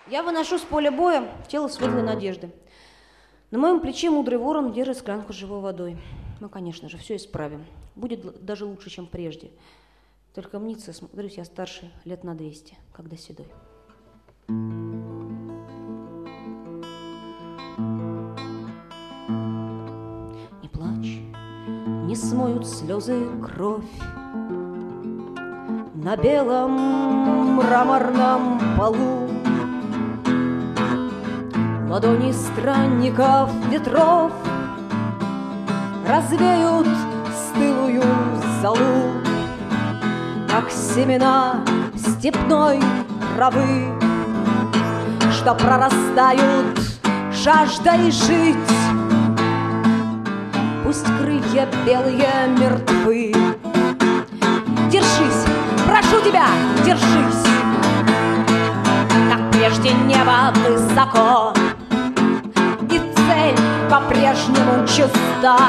Я выношу с поля боя тело светлой надежды. На моем плече мудрый ворон держит склянку с живой водой. Ну, конечно же, все исправим. Будет даже лучше, чем прежде. Только мнится, смотрюсь я старше лет на 200, когда седой. Не плачь, не смоют слезы кровь. На белом мраморном полу ладони странников ветров развеют стылую золу, как семена степной травы, что прорастают жаждой жить. Пусть крылья белые мертвы. Держись, прошу тебя, держись, как прежде небо высоко, и цель по-прежнему чиста.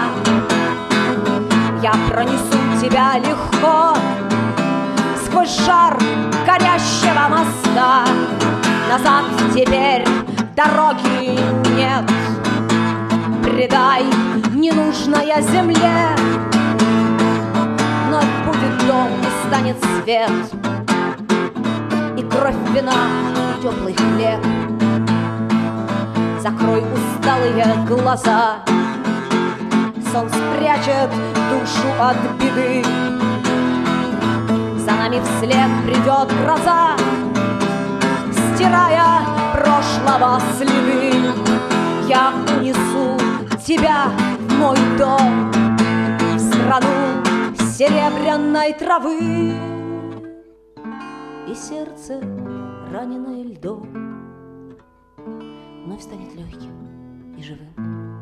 Я пронесу тебя легко сквозь жар горящего моста. Назад теперь дороги нет. Предай ненужное земле. Вновь будет дом и станет свет, и кровь вина, и теплый хлеб. Закрой усталые глаза, сон спрячет душу от беды. За нами вслед придет гроза, стирая прошлого следы. Я унесу тебя в мой дом, в страну серебряной травы, и сердце, раненое льдом, вновь станет легким и живым.